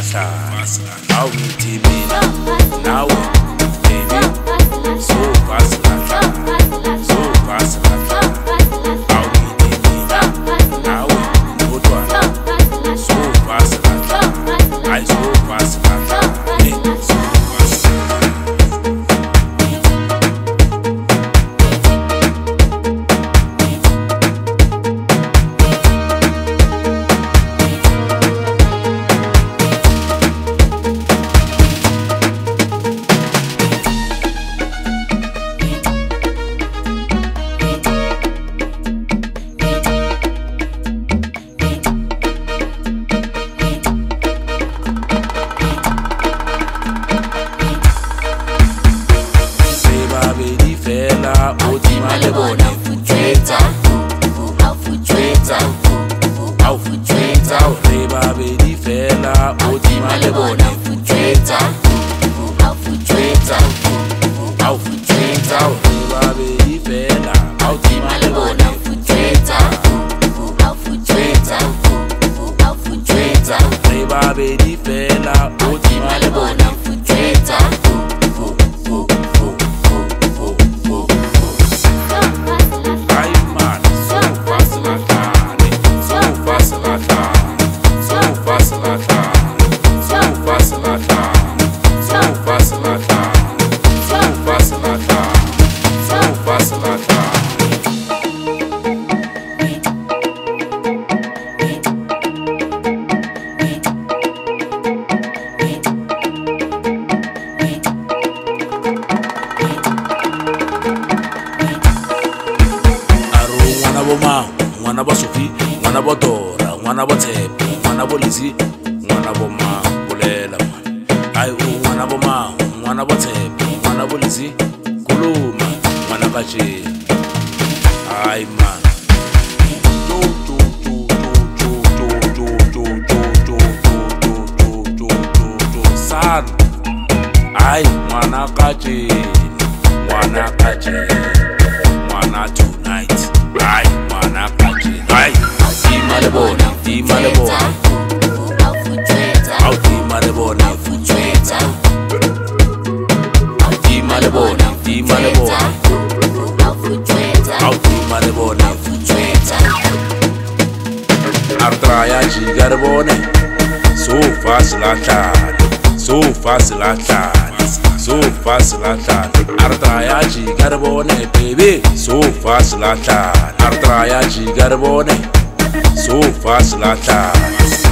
How we teaming now, baby? So fast, so fast. How we teaming now, good one. So fast, I so fast, so fast. Mwana ba Sophie, mwana ba Dora, mwana ba Tshepo, mwana ba Lizzy, mwana ba Mabulela. Ai mwana ba Ma, mwana ba Tshepo, mwana ba Lizzy, kuluma, mwana ba Jay. Ai man. San. Ai mwana ka Jay, mwana ka Jay, mwana tonight. Ai mwana ka Jay. Ai Malibona, di Malibona. Out di Malibona, di Malibona, di Malibona. Out di Malibona. Artraya Garbone, so fast latan, so fast latan, so fast latan. Artraya Garbone, baby, so fast latan. Artraya Garbone, so fast latan.